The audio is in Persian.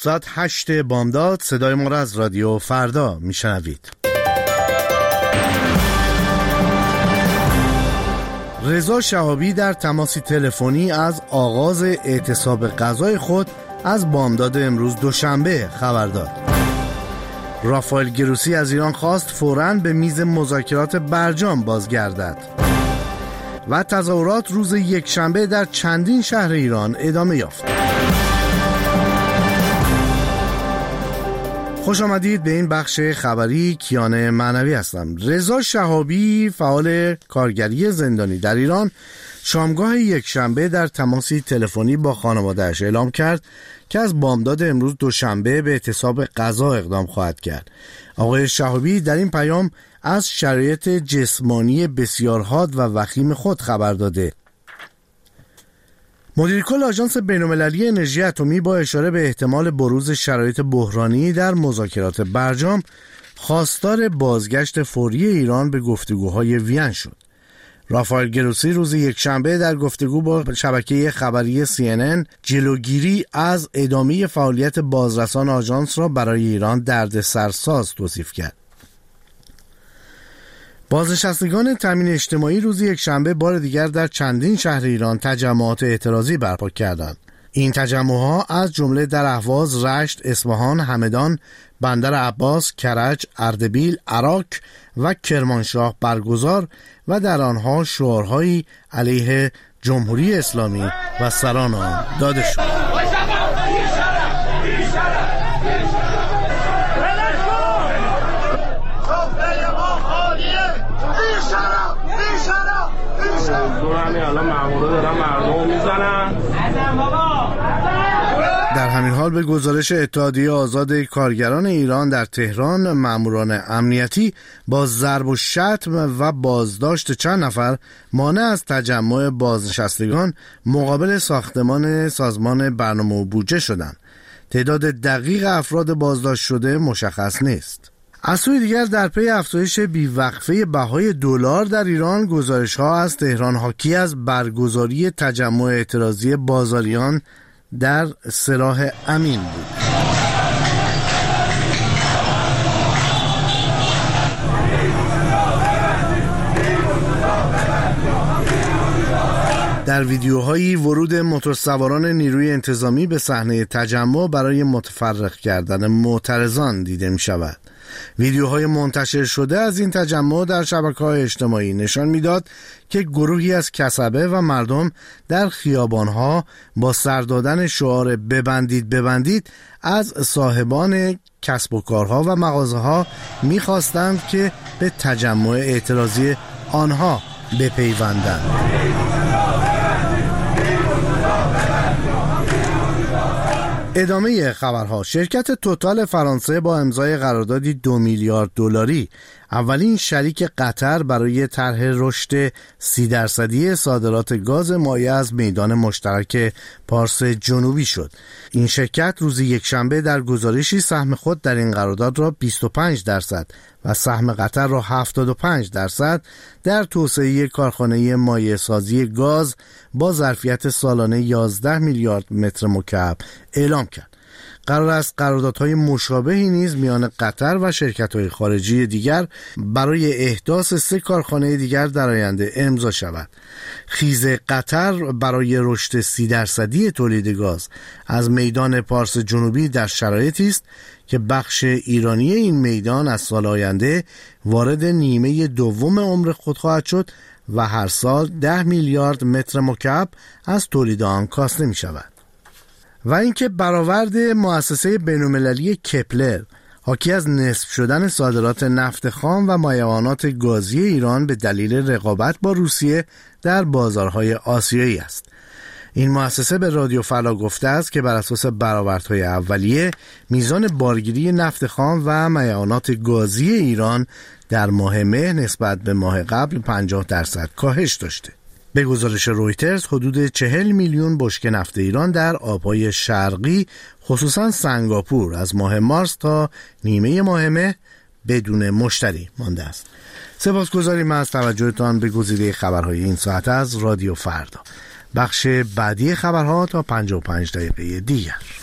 ساعت 8 بامداد صدای ما را از رادیو فردا میشنوید. رضا شهابی در تماسی تلفنی از آغاز اعتصاب غذای خود از بامداد امروز دوشنبه خبر داد. رافائل گروسی از ایران خواست فوراً به میز مذاکرات برجام بازگردد و تظاهرات روز یکشنبه در چندین شهر ایران ادامه یافت. خوش آمدید به این بخش خبری. کیان معنوی هستم. رضا شهابی فعال کارگری زندانی در ایران شامگاه یکشنبه در تماسی تلفنی با خانواده‌اش اعلام کرد که از بامداد امروز دوشنبه به اعتصاب غذا اقدام خواهد کرد. آقای شهابی در این پیام از شرایط جسمانی بسیار حاد و وخیم خود خبر داده. مدیر کل آژانس بین‌المللی انرژی اتمی با اشاره به احتمال بروز شرایط بحرانی در مذاکرات برجام خواستار بازگشت فوری ایران به گفتگوهای وین شد. رافائل گروسی روز یکشنبه در گفتگو با شبکه خبری CNN جلوگیری از ادامه فعالیت بازرسان آژانس را برای ایران دردسرساز توصیف کرد. بازنشستگان تامین اجتماعی روز یکشنبه بار دیگر در چندین شهر ایران تجمعات اعتراضی برپا کردند. این تجمعها از جمله در اهواز، رشت، اصفهان، همدان، بندر عباس، کرج، اردبیل، عراق و کرمانشاه برگزار و در آنها شعارهایی علیه جمهوری اسلامی و سران آن داده شد. در همین حال به گزارش اتحادیه آزاد کارگران ایران در تهران، ماموران امنیتی با ضرب و شتم و بازداشت چند نفر مانع از تجمع بازنشستگان مقابل ساختمان سازمان برنامه و بودجه شدند. تعداد دقیق افراد بازداشت شده مشخص نیست. از سوی دیگر در پی افزایش بیوقفه بهای دلار در ایران، گزارش‌ها از تهران حاکی از برگزاری تجمع اعتراضی بازاریان در سراح امین بود. در ویدیوهایی ورود موتورسواران نیروی انتظامی به صحنه تجمع برای متفرق کردن معترضان دیده می شود. ویدیوهای منتشر شده از این تجمع در شبکه‌های اجتماعی نشان میداد که گروهی از کسبه و مردم در خیابانها با سر دادن شعار ببندید از صاحبان کسب و کارها و مغازه‌ها می‌خواستند که به تجمع اعتراضی آنها بپیوندند. ادامه خبرها. شرکت توتال فرانسه با امضای قراردادی 2 میلیارد دلاری اولین شریک قطر برای طرح رشد 30% صادرات گاز مایع از میدان مشترک پارس جنوبی شد. این شرکت روز یکشنبه در گزارشی سهم خود در این قرارداد را 25% و سهم قطر را 75% در توسعه کارخانه مایع سازی گاز با ظرفیت سالانه 11 میلیارد متر مکعب اعلام کرد. قرار است قراردادهای مشابهی نیز میان قطر و شرکت‌های خارجی دیگر برای احداث 3 کارخانه دیگر در آینده امضا شود. خیز قطر برای رشد 30% تولید گاز از میدان پارس جنوبی در شرایطی است که بخش ایرانی این میدان از سال آینده وارد نیمه دوم عمر خود خواهد شد و هر سال 10 میلیارد متر مکعب از تولید آن کاسته می شود. و اینکه برآورد مؤسسه بین‌المللی کپلر حاکی از نصف شدن صادرات نفت خام و مایعات گازی ایران به دلیل رقابت با روسیه در بازارهای آسیایی است. این مؤسسه به رادیو فردا گفته است که بر اساس برآوردهای اولیه میزان بارگیری نفت خام و مایعات گازی ایران در ماه مه نسبت به ماه قبل 50% کاهش داشته. به گزارش رویترز حدود 40 میلیون بشکه نفت ایران در آبهای شرقی خصوصا سنگاپور از ماه مارس تا نیمه ماه مه بدون مشتری مانده است. سپاسگزاریم از توجهتان به گزیده خبرهای این ساعت از رادیو فردا. بخش بعدی خبرها تا 55 دقیقه دیگر.